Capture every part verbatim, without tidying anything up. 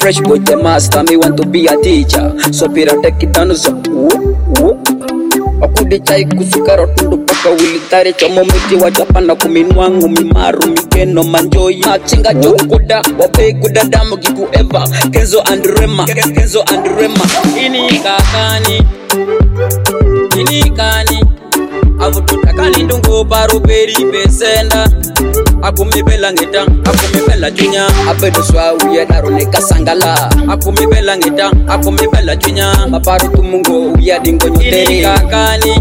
Fresh boy the master, me want to be a teacher. So pira take it down so Akude chai kusukaro tundu paka wilitare chomo miti wajapana kuminua ngumi maru mikeno manjoyi machinga jokuda wape kuda damu giku eva Kenzo and Rema Kenzo and Rema ini kakani ini kani avututakani ndungu baru peri besenda akumibela ngeta akumibela junya abedo swa uye darone kasangala akumibela ngeta akumibela junya maparu tumungo uye dingo nyotere kakani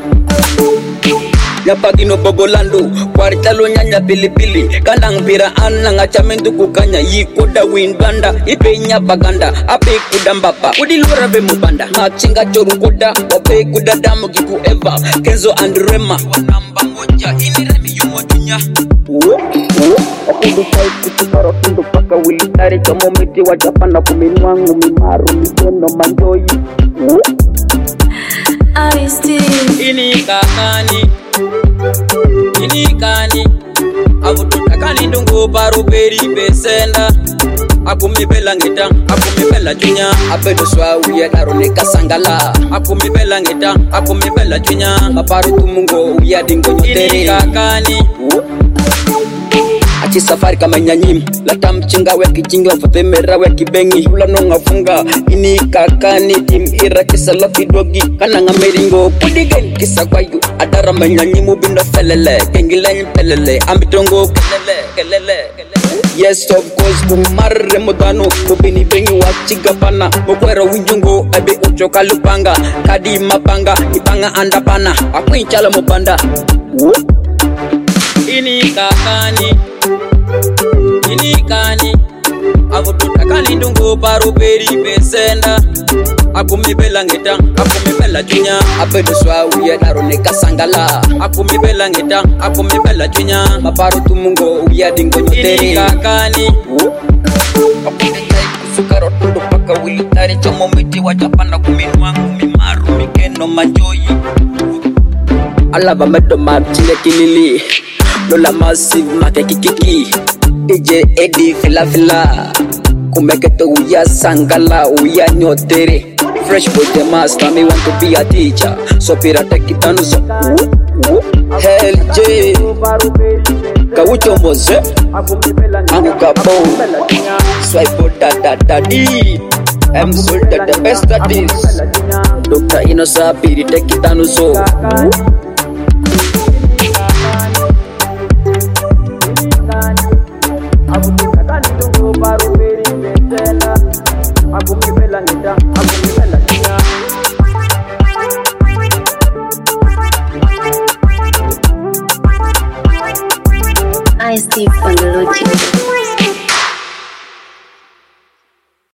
Yapagino bogolando Kwaritalo nyanya pilipili Kandang pira ananga chamendu kukanya Yikoda windanda Ipe nyapaganda Ape kudambapa Udilura be mubanda Machinga choru koda Wape kudadamu giku eva Kenzo and Rema Wanamba moja Ini remi yumo dunya Akudu chai kutukaro tundu paka wilitari Chomo miti wajapana kuminua ngumi maru Mikeno manjoyi I still Ini kakani Ini kani Avututakani ndungu baru peri besenda Akumibela ngeta Akumibela junya Abedo swa uye darone kasangala Akumibela ngeta Akumibela junya Maparu tumungo uye dingo nyotere Ini kakani Achi safari kama nyanyim Lata mchinga weki jingi wafatemera weki bengi Hula nonga funga Ini kakani tim ira kisa loki dogi Kananga meringo Pudigen kisa kwayu Adara manyanyimu bindo felele Kengilenyi pelele Ambitongo kelele kelele Yes of course kumare modano Kubini bengi wachiga pana Mokwera winjungo ebe uchoka lupanga Kadi mapanga Ipanga andapana Aku inchala mubanda Ini kakani Ini kani Avututakani ndungu baru peri besenda Akumibela ngeta Akumibela junya Abedo swa uye darone kasangala Akumibela ngeta Akumibela junya Maparu tumungo uye dingo nyotere Ini kakani Akude chai kusukaro tundu paka wilitari Chomo miti wajapana kuminua ngumi maru Mikeno manjoyi Alava medo marchile kilili Lola massive make kikiki D J Eddie fila fila Kumeketo uya sangala uya nyotere Fresh boy the master, me want to be a teacher So pira take it down so Hell J Kawucho moze Anguka bow Swipe da da da di M Sultan the best at this Doctor Inosa piri take it down so I still on the logic.